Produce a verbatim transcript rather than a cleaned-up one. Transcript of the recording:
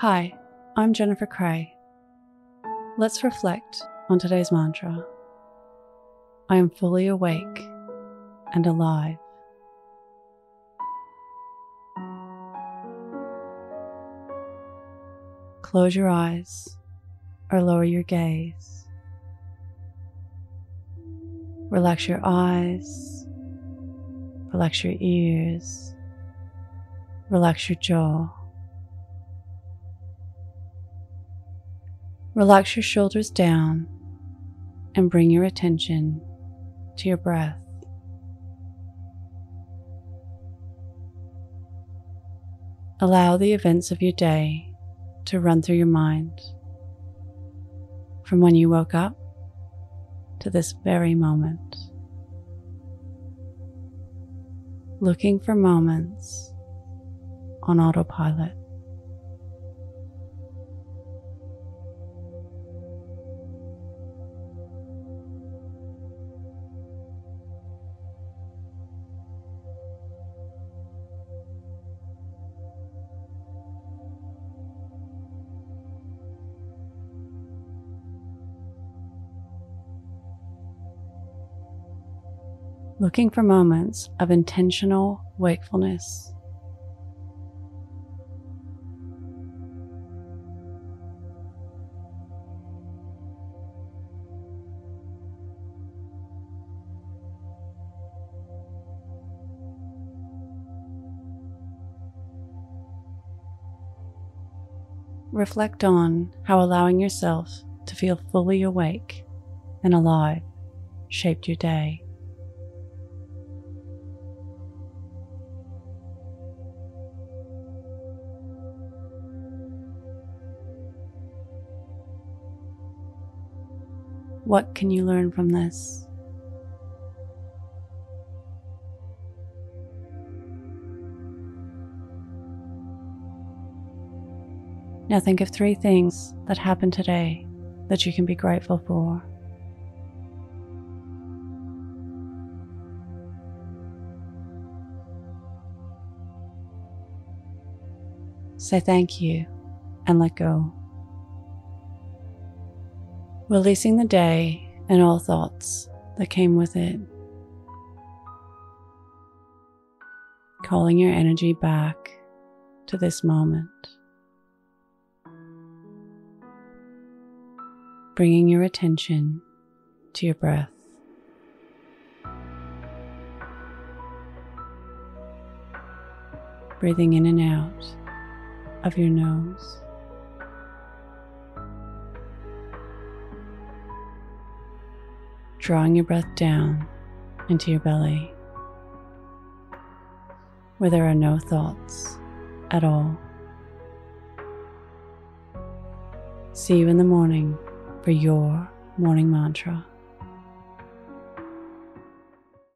Hi, I'm Jennifer Cray. Let's reflect on today's mantra. I am fully awake and alive. Close your eyes or lower your gaze. Relax your eyes, relax your ears, relax your jaw. Relax your shoulders down and bring your attention to your breath. Allow the events of your day to run through your mind from when you woke up to this very moment, looking for moments on autopilot. Looking for moments of intentional wakefulness. Reflect on how allowing yourself to feel fully awake and alive shaped your day. What can you learn from this? Now think of three things that happened today that you can be grateful for. Say thank you and let go. Releasing the day and all thoughts that came with it. Calling your energy back to this moment. Bringing your attention to your breath. Breathing in and out of your nose. Drawing your breath down into your belly, where there are no thoughts at all. See you in the morning for your morning mantra.